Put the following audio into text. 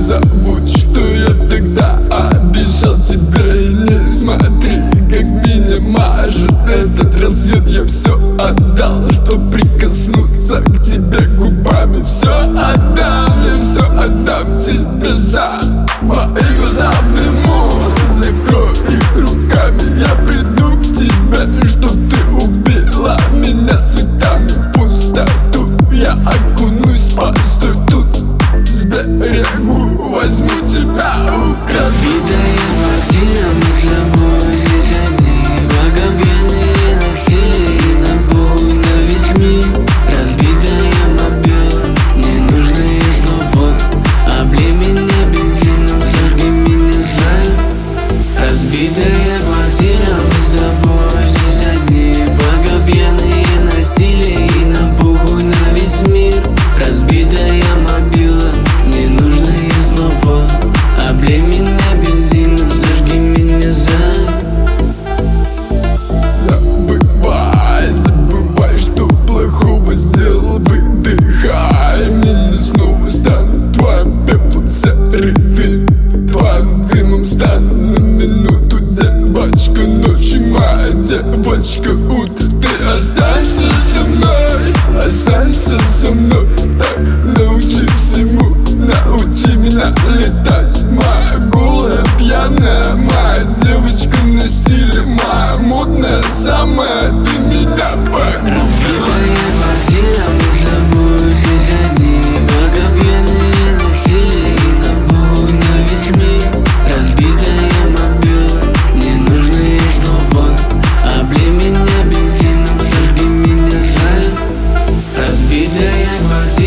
Забудь, что я тогда обещал тебе. И не смотри, как меня мажет этот рассвет. Я все отдал, чтоб прикоснуться к тебе губами. Все отдам, я все отдам тебе за мои глаза в дыму. Закрой их руками, я приду к тебе, чтоб ты убила меня цветами в пустоту. Я окунусь, постой тут, с берегу возьму тебя украсть. Разбитая квартира, мы с тобой здесь одни. Благоговейные насилие и набой на весь мир. Разбитая мобила, ненужные слова. Облей меня бензином, сожги меня за. Разбитая квартира, мы с тобой здесь одни. Благоговейные насилие и набой на весь мир. Разбитая мобила, ненужные слова. Облей меня бензином, сожги меня за. Забывай, что плохого сделал. Выдыхай, мне не снова стану твоим пеплом серым. Твоим дымом стану на минуту, девочка ночи, моя девочка утро. Ты останься со мной, останься со мной. Научи всему, научи меня летать. Моя голая, пьяная, моя девочка на стиле, моя модная, самая, ты меня погубила. Разбитая квартира, мы с тобой здесь одни. Благоговейные насилие и набой на весь мир. Разбитая мобила, ненужные слова. Облей меня бензином, сожги меня за. Разбитая квартира.